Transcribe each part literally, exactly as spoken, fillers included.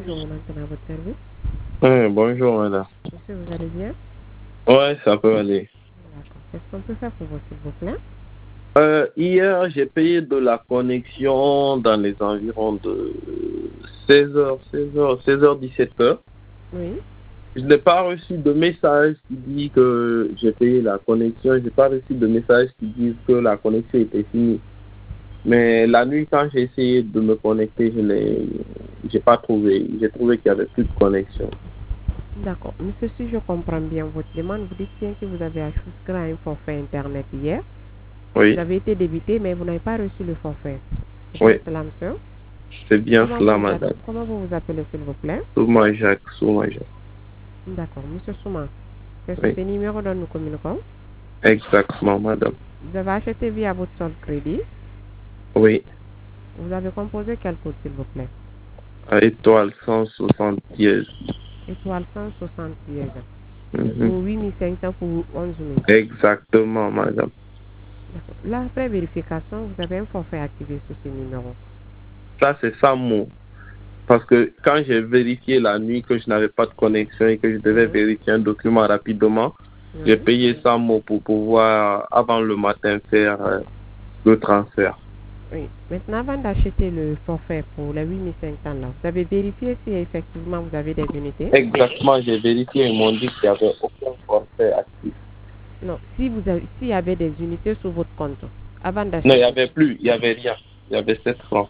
bonjour, maintenant à votre service. Oui, bonjour madame. Monsieur, vous allez bien? Ouais, ça peut aller. D'accord. Qu'est-ce qu'on peut faire pour vous, s'il vous plaît? Euh, hier, j'ai payé de la connexion dans les environs de seize heures, seize heures, seize heures, dix-sept heures. Oui. Je n'ai pas reçu de message qui dit que j'ai payé la connexion. Je n'ai pas reçu de message qui dit que la connexion était finie. Mais la nuit, quand j'ai essayé de me connecter, je n'ai j'ai pas trouvé. J'ai trouvé qu'il n'y avait plus de connexion. D'accord. Monsieur, si je comprends bien votre demande, vous dites bien que vous avez souscrit à un forfait Internet hier. Oui. Vous avez été débité, mais vous n'avez pas reçu le forfait. C'est Oui. bien cela, monsieur? C'est bien Comment cela, vous vous madame. appelez- Comment vous vous appelez, s'il vous plaît? Souma Jacques, Souma Jacques. D'accord. Monsieur Souma, c'est sur Oui. ce numéro dont nous communiquons. Exactement, madame. Vous avez acheté via votre solde crédit. Oui. Vous avez composé quel code, s'il vous plaît? À étoile cent soixante dièse. Étoile cent soixante dièse. Mhm. Pour huit mille cinq cents pour onze mille. Exactement, madame. D'accord. Là, après vérification, vous avez un forfait activé sur ce numéro. Ça, c'est cent mots. Parce que quand j'ai vérifié la nuit que je n'avais pas de connexion et que je devais Oui. vérifier un document rapidement, Oui. j'ai payé cent mots pour pouvoir, avant le matin, faire euh, le transfert. Oui. Maintenant, avant d'acheter le forfait pour les huit mille cinq cents là, vous avez vérifié si effectivement vous avez des unités? Exactement, j'ai vérifié. Ils m'ont dit qu'il n'y avait aucun forfait actif. Non. Si vous avez, s'il y avait des unités sur votre compte, avant d'acheter. Non, il n'y avait plus, il n'y avait rien. Il y avait sept francs.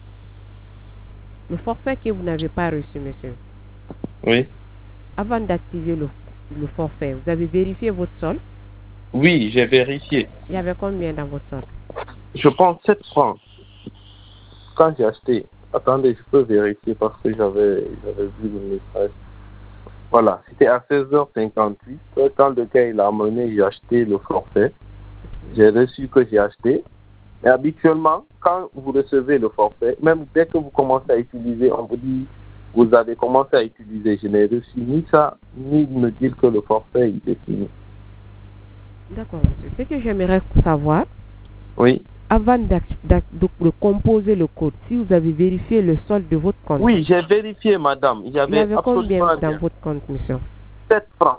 Le forfait que vous n'avez pas reçu, monsieur. Oui. Avant d'activer le, le forfait, vous avez vérifié votre solde? Oui, j'ai vérifié. Il y avait combien dans votre solde? Je pense sept francs. Quand j'ai acheté, attendez, je peux vérifier parce que j'avais j'avais vu le message. Voilà, c'était à seize heures cinquante-huit. Quand le gars il a amené, j'ai acheté le forfait. J'ai reçu que j'ai acheté. Et habituellement, quand vous recevez le forfait, même dès que vous commencez à utiliser, on vous dit vous avez commencé à utiliser. Je n'ai reçu ni ça, ni me dire que le forfait il est fini. D'accord, monsieur. Ce que j'aimerais savoir, Oui. avant d'ac- d'ac- de, de composer le code, si vous avez vérifié le solde de votre compte. Oui, j'ai vérifié, madame. Il y Il y avait, avait combien absolument dans rien. votre compte, monsieur? sept francs.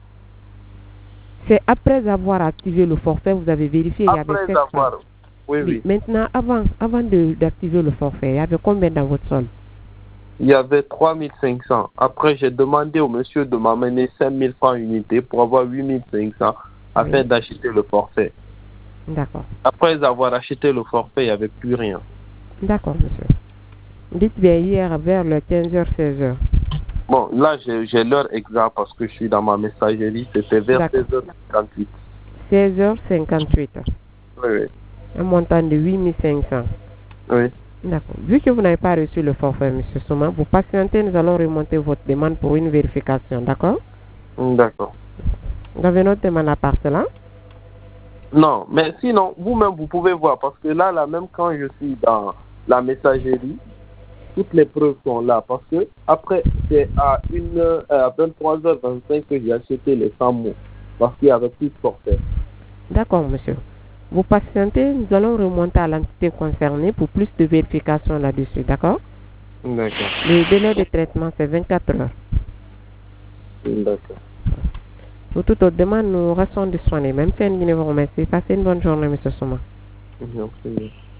C'est après avoir activé le forfait, vous avez vérifié, il y avait Après sept francs. avoir. Oui, oui. Maintenant, avant, avant de- d'activer le forfait, il y avait combien dans votre solde? Il y avait trois mille cinq cents. Après, j'ai demandé au monsieur de m'amener cinq mille francs unité pour avoir huit mille cinq cents afin Oui. d'acheter le forfait. D'accord. Après avoir acheté le forfait, il n'y avait plus rien. D'accord, monsieur. Dites bien hier vers le quinze heures seize heures. Bon, là, j'ai j'ai l'heure exacte parce que je suis dans ma messagerie. C'était vers D'accord. seize heures cinquante-huit. seize heures cinquante-huit. Oui, oui. Un montant de huit mille cinq cents. Oui. D'accord. Vu que vous n'avez pas reçu le forfait, monsieur Souma, vous patientez, nous allons remonter votre demande pour une vérification, d'accord? D'accord. Vous avez notre demande à part cela? Non, mais sinon, vous-même, vous pouvez voir parce que là, là, même quand je suis dans la messagerie, toutes les preuves sont là parce que après c'est à une euh, à vingt-trois heures vingt-cinq que j'ai acheté les cent mots parce qu'il y avait plus de forfait. D'accord, monsieur. Vous patientez, nous allons remonter à l'entité concernée pour plus de vérification là-dessus, d'accord? D'accord. Le délai de traitement, c'est vingt-quatre heures. D'accord. Pour toute autre demande, nous restons disponibles. Même si un vous remercie. Passez une bonne journée, monsieur Souma. Merci.